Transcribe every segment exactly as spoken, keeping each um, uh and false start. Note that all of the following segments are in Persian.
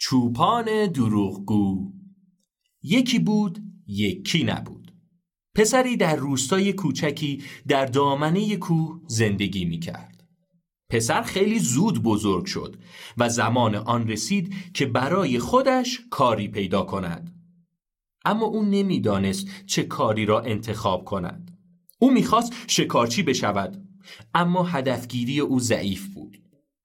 چوپان دروغگو. یکی بود، یکی نبود. پسری در روستای کوچکی در دامنه کوه زندگی می کرد. پسر خیلی زود بزرگ شد و زمان آن رسید که برای خودش کاری پیدا کند. اما او نمی دانست چه کاری را انتخاب کند. او می خواست شکارچی بشود، اما هدفگیری او ضعیف بود.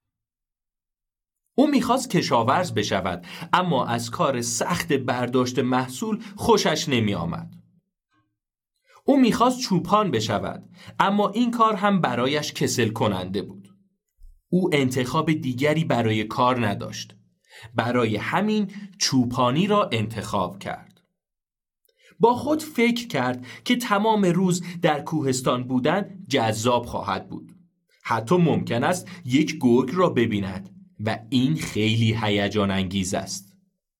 او میخواست کشاورز بشود، اما از کار سخت برداشت محصول خوشش نمی آمد. او میخواست چوپان بشود، اما این کار هم برایش کسل کننده بود. او انتخاب دیگری برای کار نداشت. برای همین چوپانی را انتخاب کرد. با خود فکر کرد که تمام روز در کوهستان بودن جذاب خواهد بود. حتی ممکن است یک گرگ را ببیند و این خیلی هیجان انگیز است.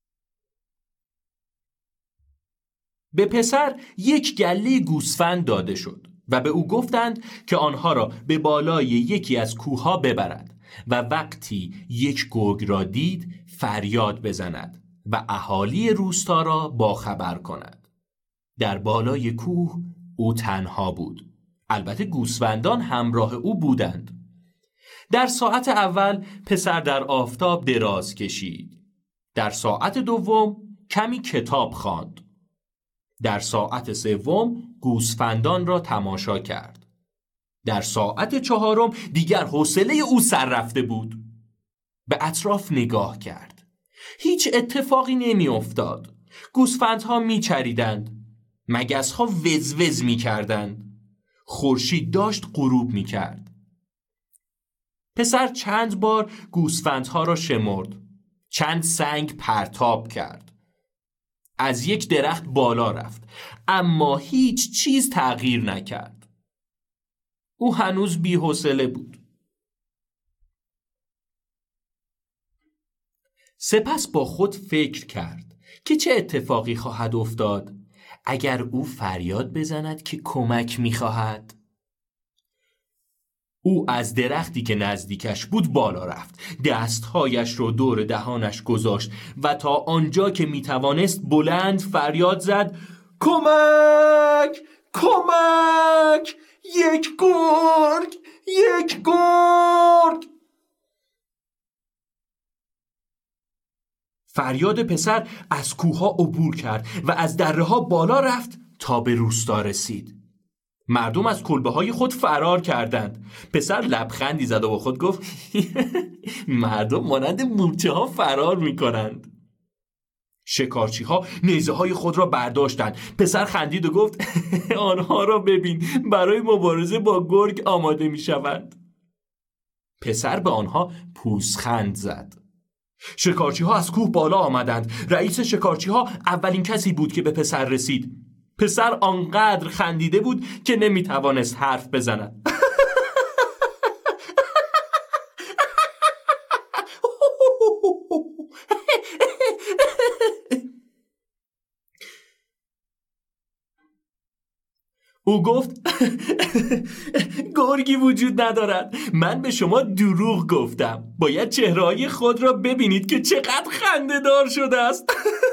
به پسر یک گله گوسفند داده شد و به او گفتند که آنها را به بالای یکی از کوهها ببرد و وقتی یک گرگ را دید فریاد بزند و اهالی روستا را باخبر کند. در بالای کوه او تنها بود. البته گوسفندان همراه او بودند. در ساعت اول پسر در آفتاب دراز کشید. در ساعت دوم کمی کتاب خواند. در ساعت سوم گوسفندان را تماشا کرد. در ساعت چهارم دیگر حوصله او سر رفته بود. به اطراف نگاه کرد. هیچ اتفاقی نمی افتاد. گوسفندها می چریدند. مگسها وز وز می کردند. خورشید داشت غروب می کرد. پسر چند بار گوسفندها را شمرد. چند سنگ پرتاب کرد. از یک درخت بالا رفت، اما هیچ چیز تغییر نکرد. او هنوز بی‌حوصله بود. سپس با خود فکر کرد که چه اتفاقی خواهد افتاد اگر او فریاد بزند که کمک می‌خواهد. او از درختی که نزدیکش بود بالا رفت، دستهایش رو دور دهانش گذاشت و تا آنجا که میتوانست بلند فریاد زد: کمک! کمک! یک گرگ! یک گرگ! فریاد پسر از کوهها عبور کرد و از دره‌ها بالا رفت تا به روستا رسید. مردم از کلبه‌های خود فرار کردند. پسر لبخندی زد و با خود گفت: مردم مانند مورچه ها فرار می‌کنند. شکارچی ها نیزه های خود را برداشتند. پسر خندید و گفت: آنها را ببین، برای مبارزه با گرگ آماده می‌شوند. پسر به آنها پوزخند زد. شکارچی ها از کوه بالا آمدند. رئیس شکارچی ها اولین کسی بود که به پسر رسید. پسر آنقدر خندیده بود که نمیتوانست حرف بزند. او گفت: گرگی وجود ندارد. من به شما دروغ گفتم. باید چهره‌های خود را ببینید که چقدر خنده‌دار شده است.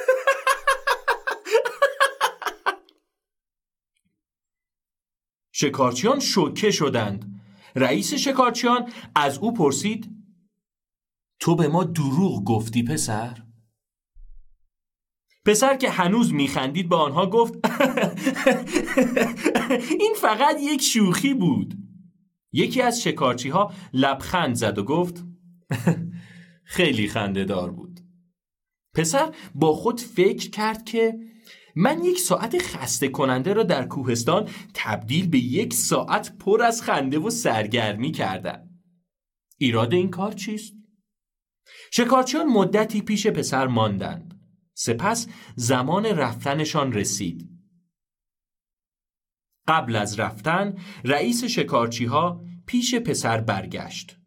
شکارچیان شوکه شدند. رئیس شکارچیان از او پرسید: تو به ما دروغ گفتی پسر؟ پسر که هنوز میخندید به آنها گفت: این فقط یک شوخی بود. یکی از شکارچی ها لبخند زد و گفت: خیلی خنده‌دار بود. پسر با خود فکر کرد که من یک ساعت خسته کننده را در کوهستان تبدیل به یک ساعت پر از خنده و سرگرمی کردم. ایراد این کار چیست؟ شکارچیان مدتی پیش پسر ماندند. سپس زمان رفتنشان رسید. قبل از رفتن رئیس شکارچی ها پیش پسر برگشت.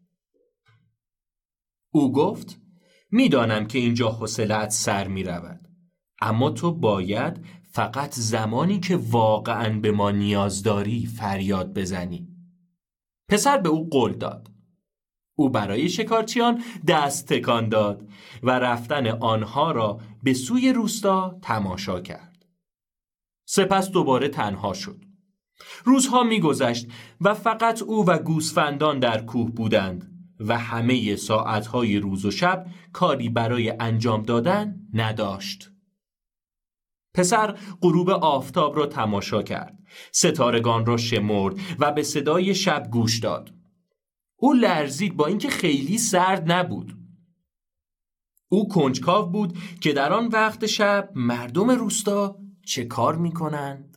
او گفت: میدانم که اینجا حوصله‌ات سر می رود، اما تو باید فقط زمانی که واقعاً به ما نیاز داری فریاد بزنی. پسر به او قول داد. او برای شکارچیان دست تکان داد و رفتن آنها را به سوی روستا تماشا کرد. سپس دوباره تنها شد. روزها می‌گذشت و فقط او و گوسفندان در کوه بودند و همه ساعتهای روز و شب کاری برای انجام دادن نداشت. پسر غروب آفتاب را تماشا کرد، ستارگان را شمرد و به صدای شب گوش داد. او لرزید با اینکه خیلی سرد نبود. او کنجکاو بود که در آن وقت شب مردم روستا چه کار می‌کنند.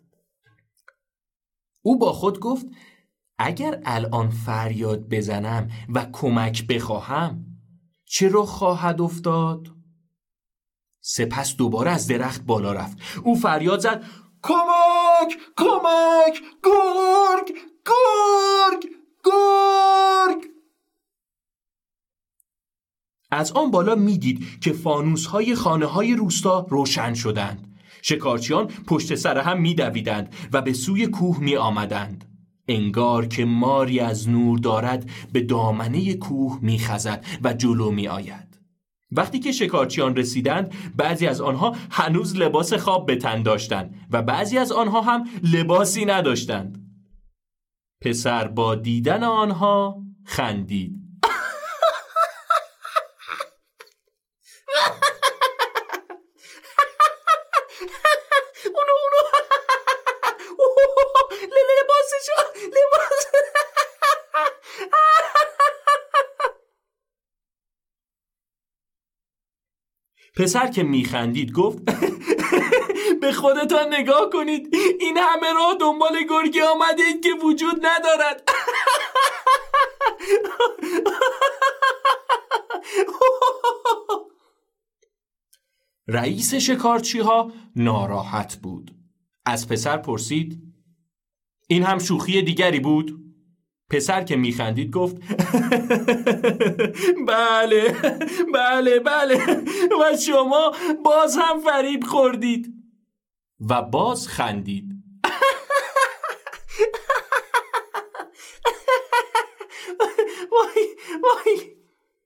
او با خود گفت اگر الان فریاد بزنم و کمک بخواهم چه رخ خواهد افتاد؟ سپس دوباره از درخت بالا رفت. او فریاد زد کمک! کمک! گرگ! گرگ! گرگ! از آن بالا میدید که فانوس‌های خانه‌های روستا روشن شدند. شکارچیان پشت سر هم می‌دویدند و به سوی کوه می‌آمدند. انگار که ماری از نور دارد به دامنه کوه می‌خزد و جلو می‌آید. وقتی که شکارچیان رسیدند، بعضی از آنها هنوز لباس خواب به تن داشتند و بعضی از آنها هم لباسی نداشتند. پسر با دیدن آنها خندید. پسر که میخندید گفت به خودتان نگاه کنید، این همه راه دنبال گرگی آمده اید که وجود ندارد. رئیس شکارچی ها ناراحت بود. از پسر پرسید این هم شوخی دیگری بود؟ پسر که میخندید گفت بله بله بله و شما باز هم فریب خوردید. و باز خندید. وای وای.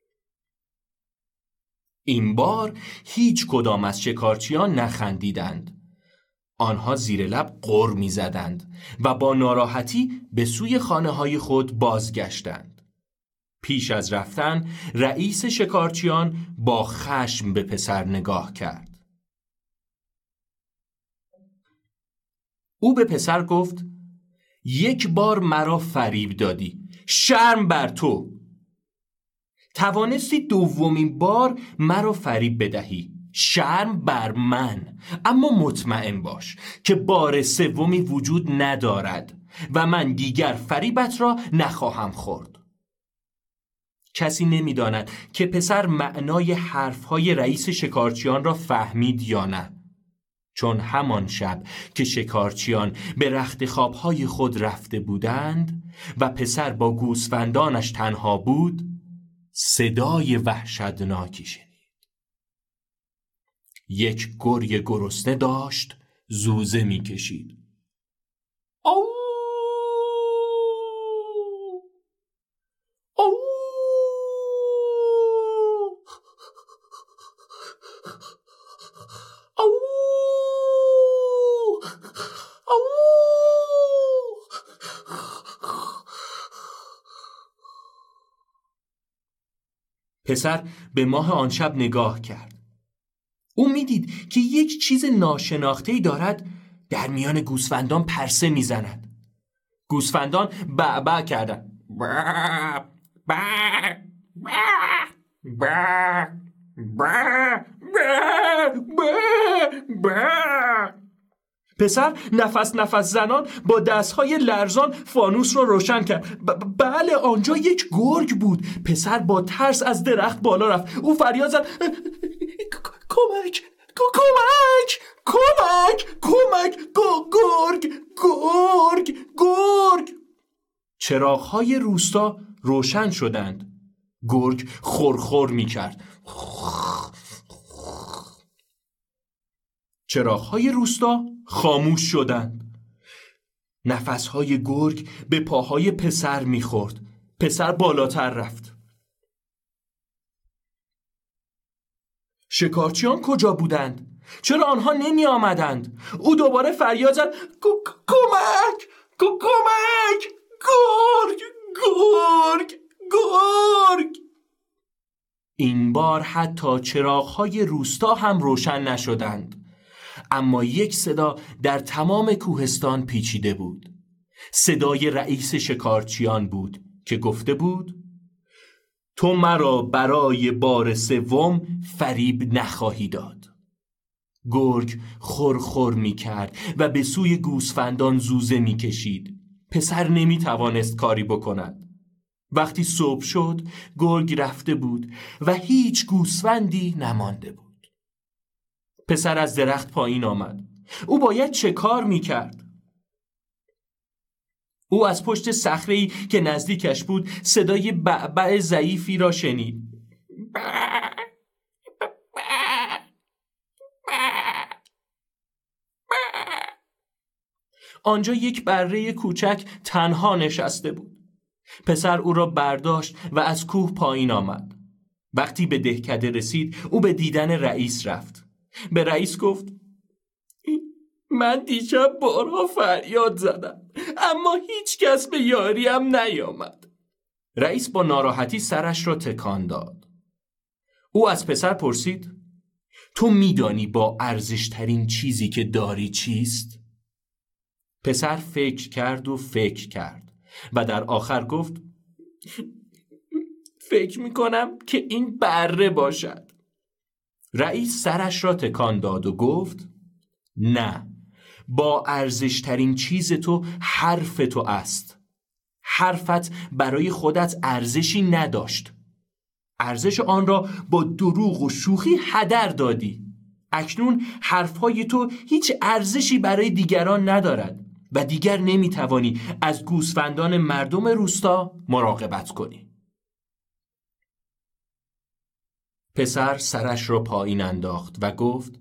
این بار هیچ کدام از شکارچیان نخندیدند. آنها زیر لب غر می زدند و با ناراحتی به سوی خانه های خود بازگشتند. پیش از رفتن رئیس شکارچیان با خشم به پسر نگاه کرد. او به پسر گفت یک بار مرا فریب دادی، شرم بر تو. توانستی دومین بار مرا فریب بدهی، شرم بر من. اما مطمئن باش که بار سومی وجود ندارد و من دیگر فریبت را نخواهم خورد. کسی نمی‌داند که پسر معنای حرفهای رئیس شکارچیان را فهمید یا نه، چون همان شب که شکارچیان به رخت خوابهای خود رفته بودند و پسر با گوسفندانش تنها بود، صدای وحشتناکی شنید. یک گرگ گرسنه داشت زوزه می کشید. آو آو آو آو. پسر به ماه آن شب نگاه کرد. او میدید که یک چیز ناشناخته‌ای دارد در میان گوسفندان پرسه میزند. گوسفندان بعبع کردند. با با با با با. پسر نفس نفس زنان با دستهای لرزان فانوس را روشن کرد. ب- بله آنجا یک گرگ بود. پسر با ترس از درخت بالا رفت. او فریاد زد کمک کمک کمک کمک گرگ گرگ گرگ. چراغ‌های روستا روشن شدند. گرگ خورخور می‌کرد. چراغ‌های روستا خاموش شدند. نفس‌های گرگ به پاهای پسر می‌خورد. پسر بالاتر رفت. شکارچیان کجا بودند؟ چرا آنها نمی آمدند؟ او دوباره فریاد زد: کمک! کمک! گرگ! گرگ! گرگ! این بار حتی چراغ‌های روستا هم روشن نشدند، اما یک صدا در تمام کوهستان پیچیده بود. صدای رئیس شکارچیان بود که گفته بود: تو مرا برای بار سوم فریب نخواهی داد. گرگ خورخور می کرد و به سوی گوسفندان زوزه می کشید. پسر نمی توانست کاری بکند. وقتی صبح شد گرگ رفته بود و هیچ گوسفندی نمانده بود. پسر از درخت پایین آمد. او باید چه کار می کرد؟ او از پشت صخره‌ای که نزدیکش بود صدای بعبع ضعیفی را شنید. آنجا یک بره کوچک تنها نشسته بود. پسر او را برداشت و از کوه پایین آمد. وقتی به دهکده رسید او به دیدن رئیس رفت. به رئیس گفت: من دیشب بارها فریاد زدم اما هیچ کس به یاریم نیامد. رئیس با ناراحتی سرش را تکان داد. او از پسر پرسید: تو میدانی با ارزشترین چیزی که داری چیست؟ پسر فکر کرد و فکر کرد و در آخر گفت: فکر میکنم که این بره باشد. رئیس سرش را تکان داد و گفت: نه، با ارزشترین چیز تو حرف تو است. حرفت برای خودت ارزشی نداشت. ارزش آن را با دروغ و شوخی هدر دادی. اکنون حرفهای تو هیچ ارزشی برای دیگران ندارد و دیگر نمیتوانی از گوسفندان مردم روستا مراقبت کنی. پسر سرش را پایین انداخت و گفت: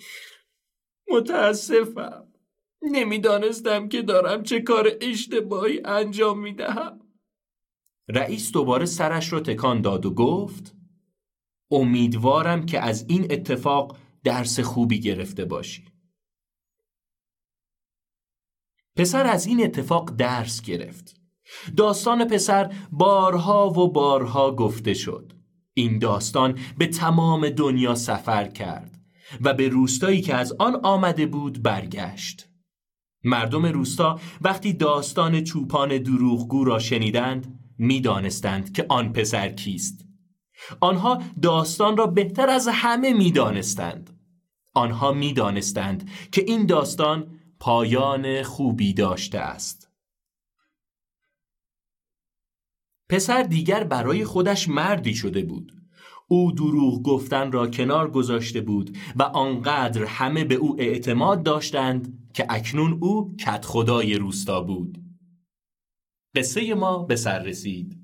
متاسفم. نمیدانستم که دارم چه کار اشتباهی انجام میدهم. رئیس دوباره سرش را تکان داد و گفت: امیدوارم که از این اتفاق درس خوبی گرفته باشی. پسر از این اتفاق درس گرفت. داستان پسر بارها و بارها گفته شد. این داستان به تمام دنیا سفر کرد و به روستایی که از آن آمده بود برگشت. مردم روستا وقتی داستان چوپان دروغگو را شنیدند می دانستند که آن پسر کیست. آنها داستان را بهتر از همه می دانستند. آنها می دانستند که این داستان پایان خوبی داشته است. پسر دیگر برای خودش مردی شده بود. او دروغ گفتن را کنار گذاشته بود و آنقدر همه به او اعتماد داشتند که اکنون او کدخدای روستا بود. قصه ما به سر رسید.